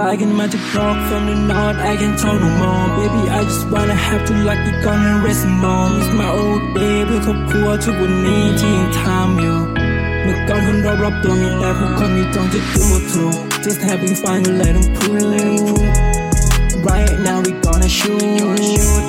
I can magic talk from the north, I can talk no more. Baby, I just wanna have to like you gonna rest more. It's my old day เพื่อครอบครัวทุกวันนี้ที่ยังทำอยู่เมื่อก่อนคนรอบๆตัวมีแต่ผู้คนที่จ้องจะดูถูก Just having fun ก็เลยต้องพูดเร็ว Right now we gonna shoot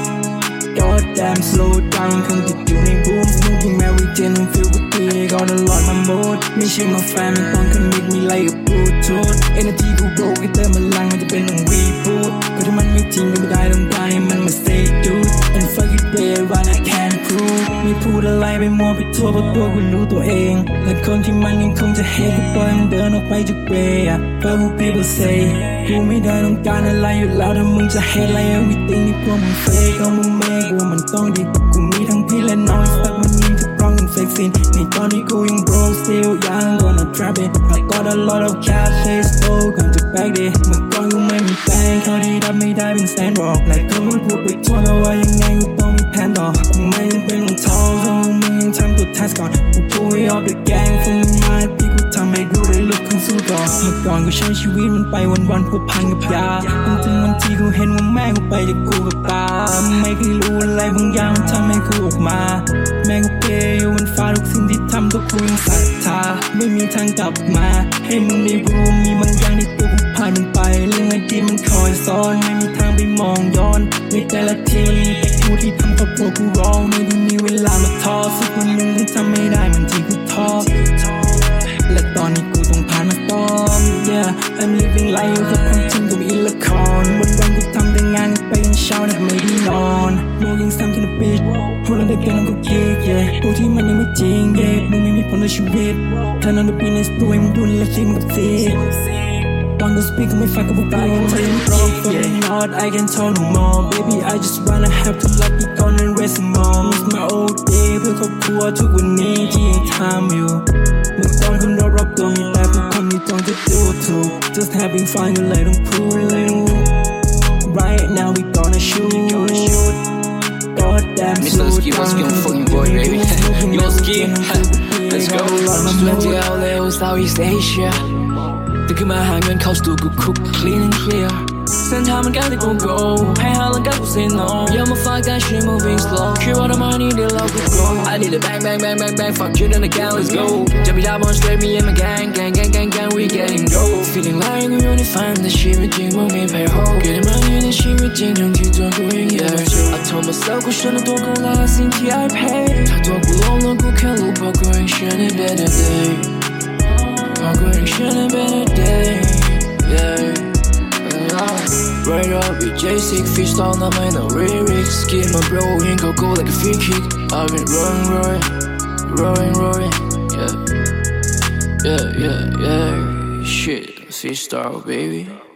Goddamn slow down คงติดอยู่ในบูม Smoking Mary Jane and feel good day got a lot my mood ไม่ใช่มาแฟนมันต้อง connect me like a Bluetooth Energy กู broke ให้เติมพลังมันจะเป็นต้อง reboot ก็ถ้ามันไม่จริงก็ไม่ได้ต้องได้มันมา stay dude And fuck it there but I can't prove ไม่พูดอะไรไปมัวไปทั่วเพราะตัวกูรู้ตัวเองและคนที่มันยังคงจะเฮก็ปล่อยมันเดินออกไปจากเวย์But who people say กูไม่ได้ต้องการอะไรอยู่แล้วถ้ามึงจะ hate like everything ที่พวกมึง fake ก็มึงไม่กูมันต้องดีกูมีทั้งพี่และน้องสักวันนี้จะร้องกัน fake scene ในตอนที่กูยัง broke still young gonna trap it I got a lot of cash let's go ก่อนจะ back day เมื่อก่อนกูไม่มีแฟนเขาที่รับไม่ได้เป็นแสนบอกหลายคนพูดไปทั่วแต่ว่ายังไงกูต้องมีแผนต่อกูไม่จำเป็นต้องท้อเพราะมึงยังทำตัว task ก่อนกู pull it off the gang from the mind ที่กูทำให้ดูได้ลุกขึ้นสู้ต่อเมื่อก่อนกูใช้ชีวิตมันไปวันๆผูกพันกับยาจนถึงวันที่กูเห็นว่าแม่กูไปจากกูกับตาไม่เคยรู้อะไรบางอย่างมันทำให้กูออกมาแม่กูเปย์อยู่บนฟ้าทุกสิ่งที่ทำตัวกูยังศรัทธาไม่มีทางกลับมาให้มึงได้รู้มีบางอย่างที่ตัวกูผ่านมันไปเรื่องอดีตมันคอยซ้อนไม่มีทางไปมองย้อนในแต่ละทีแต่กูที่ทำครอบครัวกูร้องไม่ได้มีเวลามาท้อสักวันหนึ่งต้องทำไม่ได้เหมือนที่กูท้อและตอนนี้กูต้องผ่านมาต้อม Yeah I'm living life อยู่กับความจริงกับอิละครวันๆกูทำแต่งานไปยันเช้าแต่ไม่ได้นอนโมยังซ้ำกันนะ bitch พวกเราได้กันก็คิด Yeah พวกที่มันยังไม่จริง Yeah มึงไม่มีผลในชีวิตถ้านอนดูปีในสตูให้มึงดูและคิดมึงกับซีตอนกู speak ก็ไม่ฟังกับพวกกู I'm broke from the north I can talk no more Baby I just wanna have to like you gonna rest more It's my old day เพื่อครอบครัวทุกวันนี้ที่ยังทำอยู่เมื่อก่อนคนรอบๆตัวมีแต่ผู้คนที่จ้องจะดูถูก Just having fun ก็เลยต้องพูดเร็ว Right now we gonna shoot Goddamn slow down Mr. What's going fucking boy baby Yo ski Let's go 20 LA Southeast Asia ตื่นขึ้นมาหาเงินเข้าสตูกูคุก clean and clear เส้นทางมันไกลแต่กู go ให้หาหลังการกู say no อย่ามา fuck that shit moving slow คิดว่าทำไมนี่เดี๋ยวเรากู go I need a bang bang bang bang bang fuck you in the gang let's go จะไม่ได้บอล straight me and my gang gang gang gang gang we getting go feeling like กูอยู่ในฝันแต่ชีวิตจริงมึงไม่ไป hold เกิดมาอยู่ในชีวิตจริงทั้งที่ตัวกูยัง yeah I told myself กูชนะตัวกูและสิ่งที่ I pay ถ้าตัวกูล้มแล้วกูแค่รู้เพราะกูยังเชื่อใน better day I'm going to a better day, yeah. Right up with J6 freestyle, now I know lyrics. Get my bro in, go like a free kick. I've been rolling, yeah. Shit, freestyle, baby.